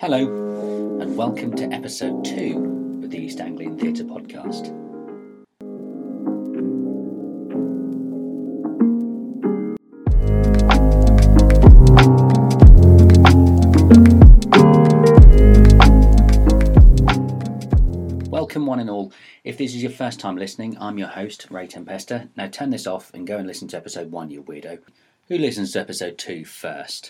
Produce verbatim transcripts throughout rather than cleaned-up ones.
Hello, and welcome to episode two of the East Anglian Theatre Podcast. Welcome one and all. If this is your first time listening, I'm your host, Ray Tempesta. Now turn this off and go and listen to episode one, you weirdo. Who listens to episode two first?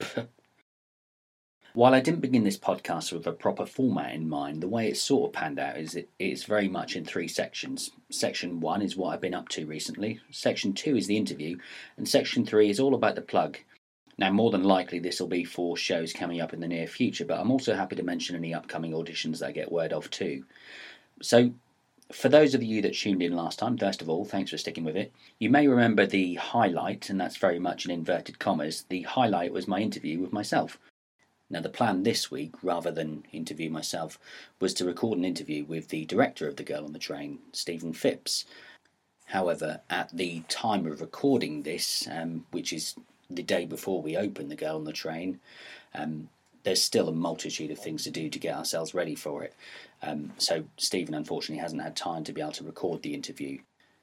While I didn't begin this podcast with a proper format in mind, the way it's sort of panned out is it it's very much in three sections. Section one is what I've been up to recently, section two is the interview, and section three is all about the plug. Now, more than likely this will be for shows coming up in the near future, but I'm also happy to mention any upcoming auditions that I get word of too. So, for those of you that tuned in last time, first of all, thanks for sticking with it. You may remember the highlight, and that's very much in inverted commas. The highlight was my interview with myself. Now, the plan this week, rather than interview myself, was to record an interview with the director of The Girl on the Train, Stephen Phipps. However, at the time of recording this, um, which is the day before we open The Girl on the Train, um, there's still a multitude of things to do to get ourselves ready for it. Um, so Stephen, unfortunately, hasn't had time to be able to record the interview.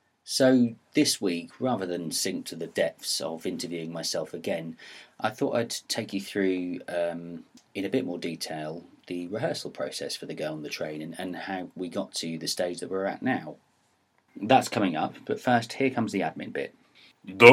So this week, rather than sink to the depths of interviewing myself again, I thought I'd take you through, um, in a bit more detail, the rehearsal process for The Girl on the Train and, and how we got to the stage that we're at now. That's coming up, but first, here comes the admin bit. The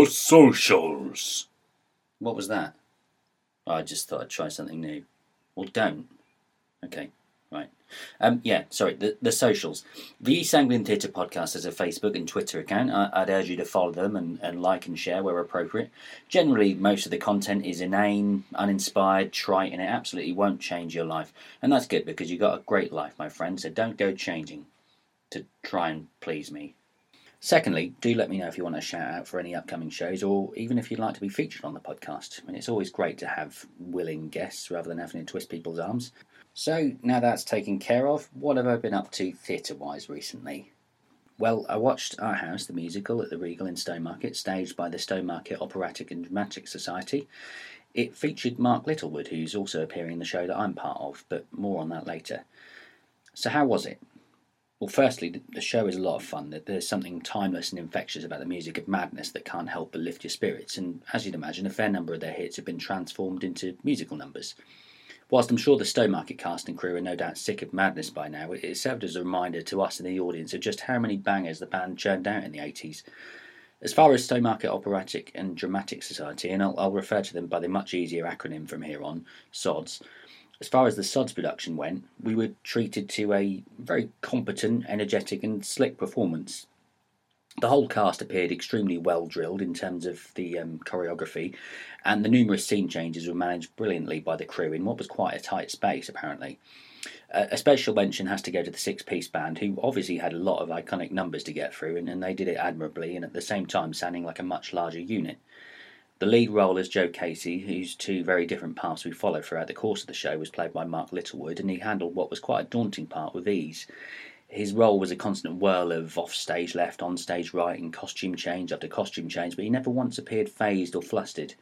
socials. What was that? Oh, I just thought I'd try something new. Well, don't. Okay, right. Um, yeah, sorry, the, the socials. The East Anglian Theatre Podcast has a Facebook and Twitter account. I, I'd urge you to follow them and, and like and share where appropriate. Generally, most of the content is inane, uninspired, trite, and it absolutely won't change your life. And that's good, because you've got a great life, my friend, so don't go changing to try and please me. Secondly, do let me know if you want a shout out for any upcoming shows, or even if you'd like to be featured on the podcast. I mean, it's always great to have willing guests rather than having to twist people's arms. So, now that's taken care of, what have I been up to theatre-wise recently? Well, I watched Our House, the musical, at the Regal in Stowmarket, staged by the Stowmarket Operatic and Dramatic Society. It featured Mark Littlewood, who's also appearing in the show that I'm part of, but more on that later. So how was it? Well, firstly, the show is a lot of fun. There's something timeless and infectious about the music of Madness that can't help but lift your spirits, and as you'd imagine, a fair number of their hits have been transformed into musical numbers. Whilst I'm sure the Stowmarket cast and crew are no doubt sick of Madness by now, it served as a reminder to us in the audience of just how many bangers the band churned out in the eighties. As far as Stowmarket Operatic and Dramatic Society, and I'll, I'll refer to them by the much easier acronym from here on, S O D S, as far as the S O D S production went, we were treated to a very competent, energetic and slick performance. The whole cast appeared extremely well drilled in terms of the um, choreography, and the numerous scene changes were managed brilliantly by the crew in what was quite a tight space, apparently. Uh, a special mention has to go to the six-piece band, who obviously had a lot of iconic numbers to get through, and, and they did it admirably, and at the same time sounding like a much larger unit. The lead role as Joe Casey, whose two very different paths we followed throughout the course of the show, was played by Mark Littlewood, and he handled what was quite a daunting part with ease. His role was a constant whirl of off-stage left, on-stage right, and costume change after costume change, but he never once appeared phased or flustered.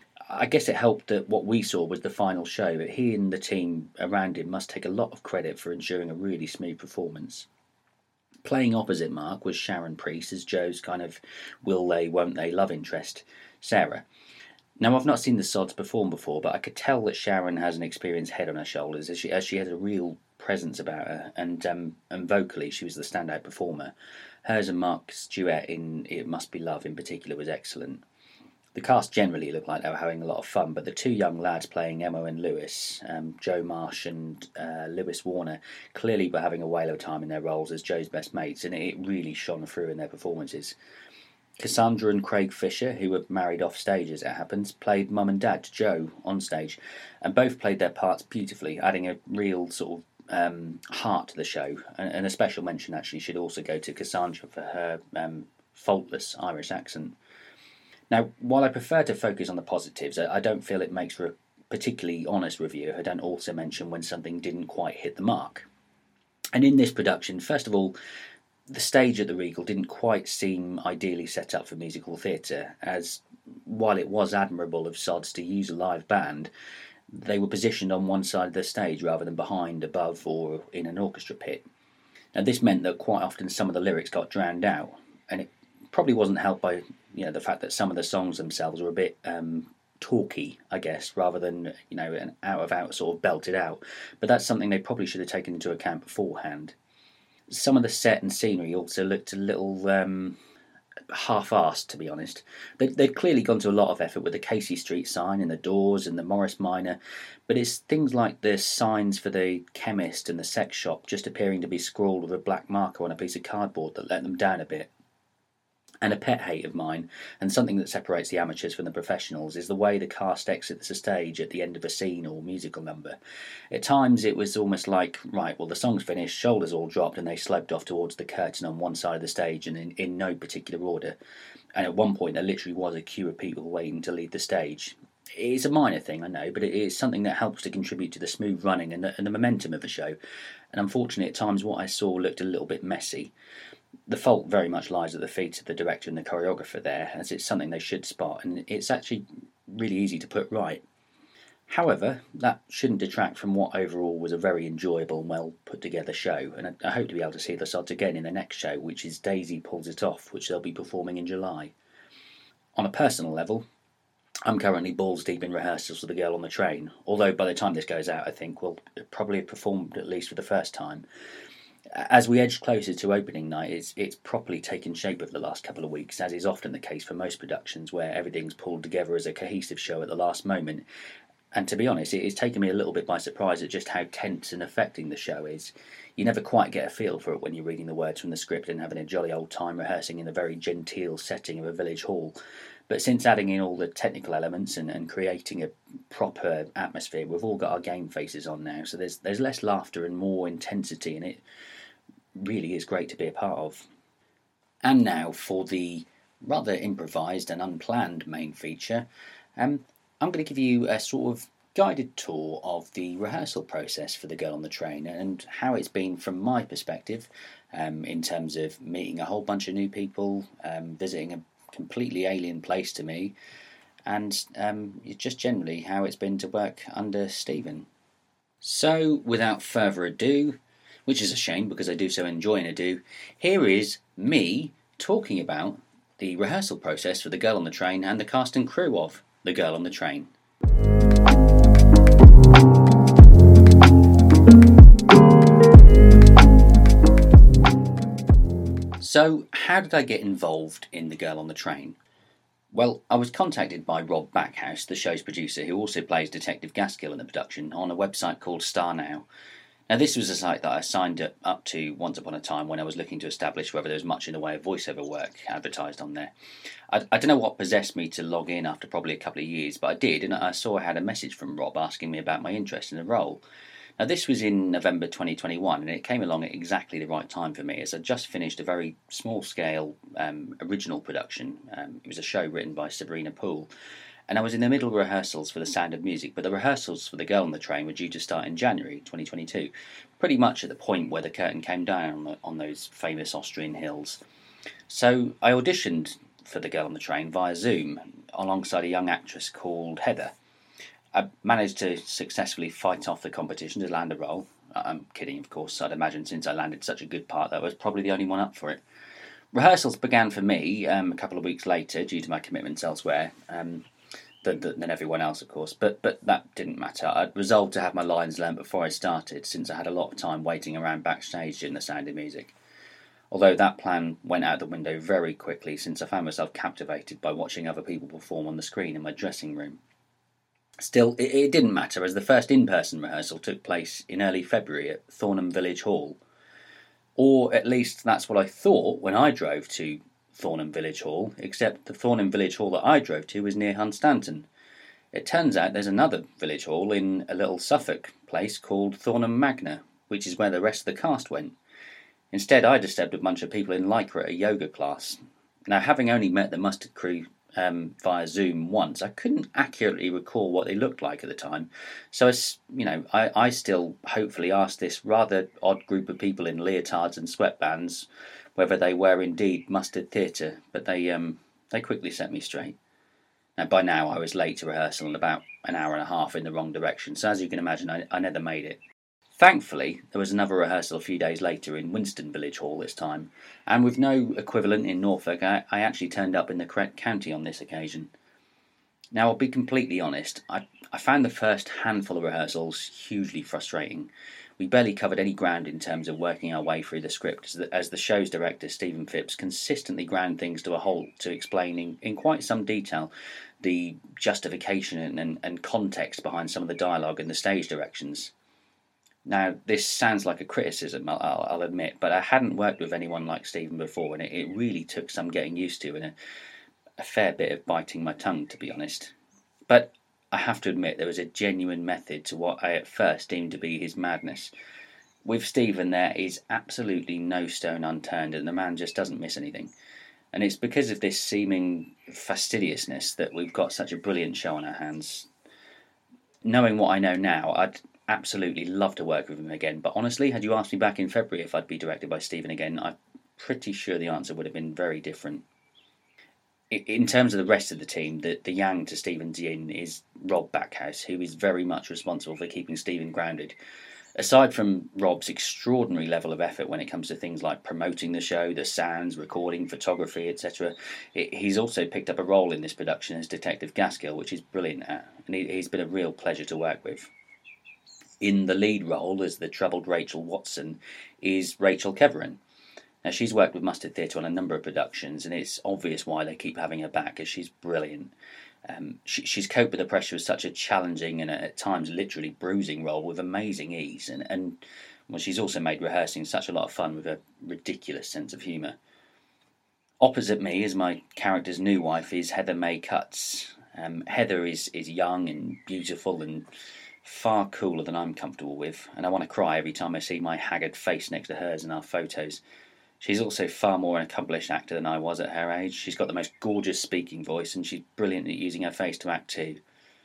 I guess it helped that what we saw was the final show, but he and the team around him must take a lot of credit for ensuring a really smooth performance. Playing opposite Mark was Sharon Priest as Joe's kind of will they, won't they love interest, Sarah. Now, I've not seen the S O D S perform before, but I could tell that Sharon has an experienced head on her shoulders, as she, as she has a real presence about her, and um, and vocally she was the standout performer. Hers and Mark's duet in It Must Be Love in particular was excellent. The cast generally looked like they were having a lot of fun, but the two young lads playing Emo and Lewis, um, Joe Marsh and uh, Lewis Warner, clearly were having a whale of time in their roles as Joe's best mates, and it really shone through in their performances. Cassandra and Craig Fisher, who were married off stage as it happens, played mum and dad to Joe on stage, and both played their parts beautifully, adding a real sort of um, heart to the show. And, and a special mention actually should also go to Cassandra for her um, faultless Irish accent. Now, while I prefer to focus on the positives, I don't feel it makes for a particularly honest review if I don't also mention when something didn't quite hit the mark. And in this production, first of all, the stage at the Regal didn't quite seem ideally set up for musical theatre, as while it was admirable of S O D S to use a live band, they were positioned on one side of the stage rather than behind, above, or in an orchestra pit. Now, this meant that quite often some of the lyrics got drowned out, and it probably wasn't helped by you know the fact that some of the songs themselves were a bit um, talky, I guess, rather than you know an out of out sort of belted out. But that's something they probably should have taken into account beforehand. Some of the set and scenery also looked a little um, half-arsed, to be honest. They, they'd clearly gone to a lot of effort with the Casey Street sign and the doors and the Morris Minor, but it's things like the signs for the chemist and the sex shop just appearing to be scrawled with a black marker on a piece of cardboard that let them down a bit. And a pet hate of mine, and something that separates the amateurs from the professionals, is the way the cast exits the stage at the end of a scene or musical number. At times it was almost like, right, well the song's finished, shoulders all dropped, and they sloped off towards the curtain on one side of the stage and in, in no particular order. And at one point there literally was a queue of people waiting to leave the stage. It's a minor thing, I know, but it is something that helps to contribute to the smooth running and the, and the momentum of the show. And unfortunately at times what I saw looked a little bit messy. The fault very much lies at the feet of the director and the choreographer there, as it's something they should spot, and it's actually really easy to put right. However, that shouldn't detract from what overall was a very enjoyable and well put together show, and I hope to be able to see the sods again in the next show, which is Daisy Pulls It Off, which they'll be performing in July. On a personal level, I'm currently balls deep in rehearsals for The Girl on the Train, although by the time this goes out I think we'll probably have performed at least for the first time. As we edge closer to opening night, it's, it's properly taken shape over the last couple of weeks, as is often the case for most productions, where everything's pulled together as a cohesive show at the last moment. And to be honest, it's taken me a little bit by surprise at just how tense and affecting the show is. You never quite get a feel for it when you're reading the words from the script and having a jolly old time rehearsing in the very genteel setting of a village hall. But since adding in all the technical elements and, and creating a proper atmosphere, we've all got our game faces on now, so there's there's less laughter and more intensity in it. Really is great to be a part of. And now for the rather improvised and unplanned main feature. Um, I'm going to give you a sort of guided tour of the rehearsal process for The Girl on the Train and how it's been from my perspective, um, in terms of meeting a whole bunch of new people, um, visiting a completely alien place to me, and um, just generally how it's been to work under Stephen. So, without further ado, which is a shame because I do so enjoy an ado, here is me talking about the rehearsal process for The Girl on the Train and the cast and crew of The Girl on the Train. So, how did I get involved in The Girl on the Train? Well, I was contacted by Rob Backhouse, the show's producer, who also plays Detective Gaskill in the production, on a website called Star Now. Now, this was a site that I signed up to once upon a time when I was looking to establish whether there was much in the way of voiceover work advertised on there. I, I don't know what possessed me to log in after probably a couple of years, but I did, and I saw I had a message from Rob asking me about my interest in the role. Now, this was in November twenty twenty-one, and it came along at exactly the right time for me, as I just finished a very small-scale um, original production. Um, it was a show written by Sabrina Poole, and I was in the middle of rehearsals for The Sound of Music, but the rehearsals for The Girl on the Train were due to start in January twenty twenty-two, pretty much at the point where the curtain came down on, the, on those famous Austrian hills. So I auditioned for The Girl on the Train via Zoom, alongside a young actress called Heather. I managed to successfully fight off the competition to land a role. I'm kidding, of course. I'd imagine since I landed such a good part that I was probably the only one up for it. Rehearsals began for me um, a couple of weeks later due to my commitments elsewhere. Um, Than, than everyone else, of course, but but that didn't matter. I'd resolved to have my lines learnt before I started, since I had a lot of time waiting around backstage in The Sound of Music. Although that plan went out the window very quickly, since I found myself captivated by watching other people perform on the screen in my dressing room. Still, it, it didn't matter, as the first in-person rehearsal took place in early February at Thornham Village Hall. Or at least that's what I thought when I drove to Thornham Village Hall, except the Thornham Village Hall that I drove to was near Hunstanton. It turns out there's another village hall in a little Suffolk place called Thornham Magna, which is where the rest of the cast went. Instead, I disturbed a bunch of people in Lycra at a yoga class. Now, having only met the Mustard crew um, via Zoom once, I couldn't accurately recall what they looked like at the time. So, as, you know, I, I still hopefully asked this rather odd group of people in leotards and sweatbands whether they were indeed Mustard Theatre, but they um, they quickly set me straight. Now, by now, I was late to rehearsal and about an hour and a half in the wrong direction, so as you can imagine, I, I never made it. Thankfully, there was another rehearsal a few days later in Winston Village Hall this time, and with no equivalent in Norfolk, I, I actually turned up in the correct county on this occasion. Now, I'll be completely honest, I, I found the first handful of rehearsals hugely frustrating. We barely covered any ground in terms of working our way through the script, as the, as the show's director, Stephen Phipps, consistently ground things to a halt to explain in, in quite some detail the justification and, and, and context behind some of the dialogue and the stage directions. Now, this sounds like a criticism, I'll, I'll admit, but I hadn't worked with anyone like Stephen before, and it, it really took some getting used to and a, a fair bit of biting my tongue, to be honest. But I have to admit there was a genuine method to what I at first deemed to be his madness. With Stephen, there is absolutely no stone unturned, and the man just doesn't miss anything. And it's because of this seeming fastidiousness that we've got such a brilliant show on our hands. Knowing what I know now, I'd absolutely love to work with him again, but honestly, had you asked me back in February if I'd be directed by Stephen again, I'm pretty sure the answer would have been very different. In terms of the rest of the team, the, the yang to Stephen's yin is Rob Backhouse, who is very much responsible for keeping Stephen grounded. Aside from Rob's extraordinary level of effort when it comes to things like promoting the show, the sounds, recording, photography, et cetera, he's also picked up a role in this production as Detective Gaskill, which is brilliant at, and he's been a real pleasure to work with. In the lead role as the troubled Rachel Watson is Rachel Keverin. Now, she's worked with Mustard Theatre on a number of productions, and it's obvious why they keep having her back, as she's brilliant. Um, she, she's coped with the pressure of such a challenging and at times literally bruising role with amazing ease, and, and well, she's also made rehearsing such a lot of fun with a ridiculous sense of humour. Opposite me as my character's new wife is Heather May Cutts. Um, Heather is, is young and beautiful and far cooler than I'm comfortable with, and I want to cry every time I see my haggard face next to hers in our photos. She's also far more an accomplished actor than I was at her age. She's got the most gorgeous speaking voice, and she's brilliant at using her face to act too.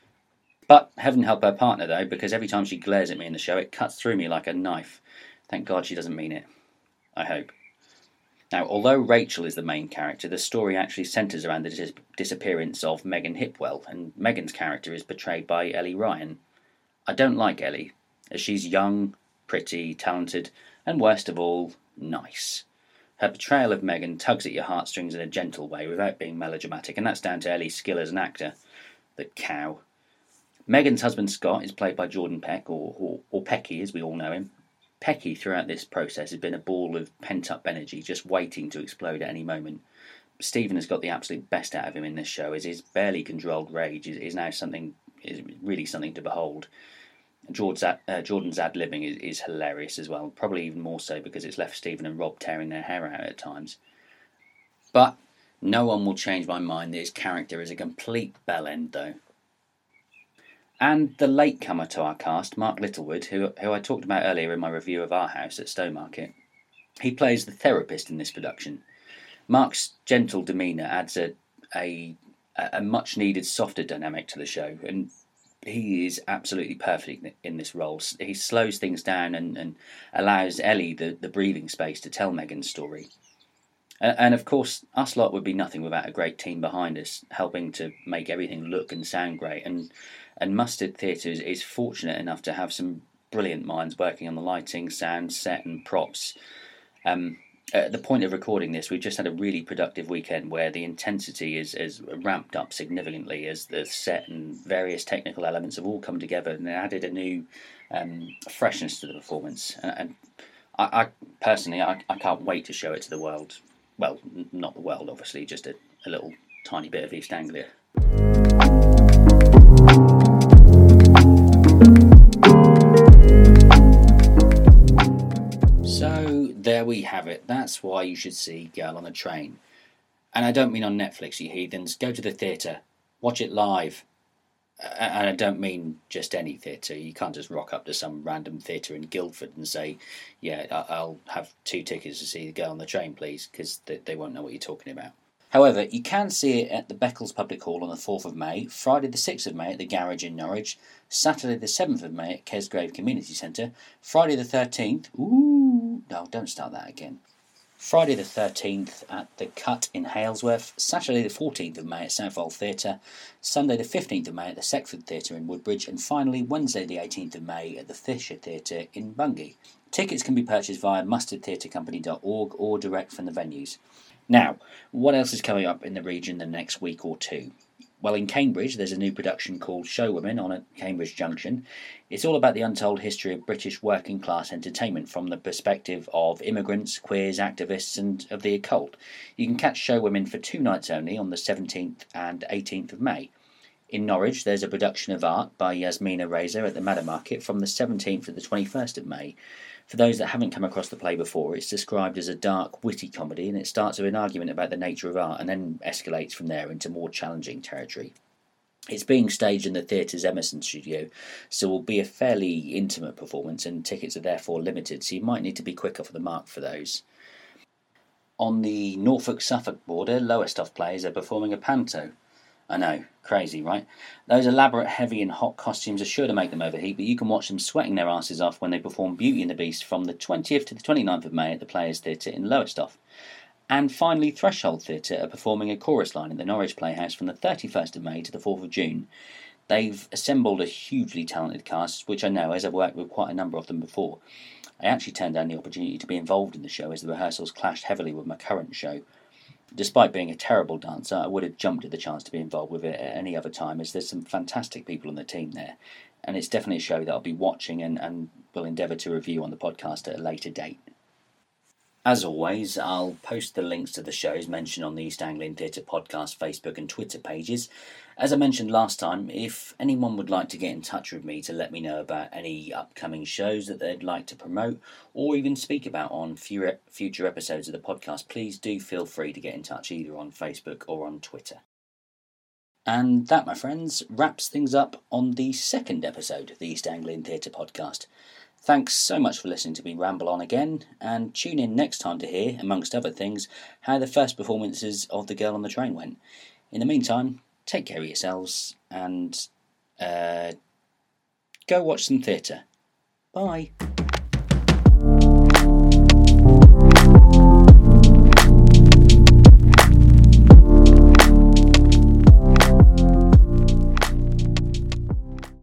But heaven help her partner though, because every time she glares at me in the show, it cuts through me like a knife. Thank God she doesn't mean it. I hope. Now, although Rachel is the main character, the story actually centres around the dis- disappearance of Megan Hipwell, and Megan's character is portrayed by Ellie Ryan. I don't like Ellie, as she's young, pretty, talented, and worst of all, nice. Her portrayal of Megan tugs at your heartstrings in a gentle way without being melodramatic, and that's down to Ellie's skill as an actor. The cow. Megan's husband Scott is played by Jordan Peck, or, or, or Pecky as we all know him. Pecky throughout this process has been a ball of pent-up energy, just waiting to explode at any moment. Stephen has got the absolute best out of him in this show, as his barely controlled rage is, is now something, is really something to behold. Jordan's, uh, Jordan's ad-libbing is, is hilarious as well, probably even more so because it's left Stephen and Rob tearing their hair out at times. But no one will change my mind that his character is a complete bellend though. And the latecomer to our cast, Mark Littlewood, who, who I talked about earlier in my review of Our House at Stowmarket. He plays the therapist in this production. Mark's gentle demeanour adds a, a, a much-needed softer dynamic to the show, and he is absolutely perfect in this role. He slows things down and, and allows Ellie the, the breathing space to tell Megan's story. And, and of course, us lot would be nothing without a great team behind us, helping to make everything look and sound great. And and Mustard Theatre is, is fortunate enough to have some brilliant minds working on the lighting, sound, set and props. Um, at the point of recording this, we've just had a really productive weekend where the intensity is, is ramped up significantly as the set and various technical elements have all come together and added a new um, freshness to the performance. And, and I, I personally, I, I can't wait to show it to the world. Well, not the world, obviously, just a, a little tiny bit of East Anglia. So there we have it. That's why you should see Girl on a Train. And I don't mean on Netflix, you heathens. Go to the theatre. Watch it live. And I don't mean just any theatre. You can't just rock up to some random theatre in Guildford and say, yeah, I'll have two tickets to see the Girl on the Train, please, because they won't know what you're talking about. However, you can see it at the Beccles Public Hall on the fourth of May, Friday the sixth of May at the Garage in Norwich, Saturday the seventh of May at Kesgrave Community Centre, Friday the thirteenth, ooh, no, don't start that again, Friday the thirteenth at the Cut in Halesworth, Saturday the fourteenth of May at Southwold Theatre, Sunday the fifteenth of May at the Sexford Theatre in Woodbridge, and finally Wednesday the eighteenth of May at the Fisher Theatre in Bungay. Tickets can be purchased via mustard theatre company dot org or direct from the venues. Now, what else is coming up in the region the next week or two? Well, in Cambridge, there's a new production called Showwomen on at Cambridge Junction. It's all about the untold history of British working class entertainment from the perspective of immigrants, queers, activists, and of the occult. You can catch Showwomen for two nights only on the seventeenth and eighteenth of May. In Norwich, there's a production of art by Yasmina Reza at the Madder Market from the seventeenth to the twenty-first of May. For those that haven't come across the play before, it's described as a dark, witty comedy, and it starts with an argument about the nature of art and then escalates from there into more challenging territory. It's being staged in the theatre's Emerson studio, so will be a fairly intimate performance, and tickets are therefore limited, so you might need to be quick off the mark for those. On the Norfolk-Suffolk border, Lowestoft players are performing a panto. I know, crazy, right? Those elaborate, heavy and hot costumes are sure to make them overheat, but you can watch them sweating their asses off when they perform Beauty and the Beast from the twentieth to the twenty-ninth of May at the Players Theatre in Lowestoft. And finally, Threshold Theatre are performing a chorus line at the Norwich Playhouse from the thirty-first of May to the fourth of June. They've assembled a hugely talented cast, which I know, as I've worked with quite a number of them before. I actually turned down the opportunity to be involved in the show as the rehearsals clashed heavily with my current show. Despite being a terrible dancer, I would have jumped at the chance to be involved with it at any other time, as there's some fantastic people on the team there, and it's definitely a show that I'll be watching and, and will endeavour to review on the podcast at a later date. As always, I'll post the links to the shows mentioned on the East Anglian Theatre Podcast Facebook and Twitter pages. As I mentioned last time, if anyone would like to get in touch with me to let me know about any upcoming shows that they'd like to promote or even speak about on future episodes of the podcast, please do feel free to get in touch either on Facebook or on Twitter. And that, my friends, wraps things up on the second episode of the East Anglian Theatre Podcast. Thanks so much for listening to me ramble on again, and tune in next time to hear, amongst other things, how the first performances of The Girl on the Train went. In the meantime, take care of yourselves, and uh, go watch some theatre. Bye.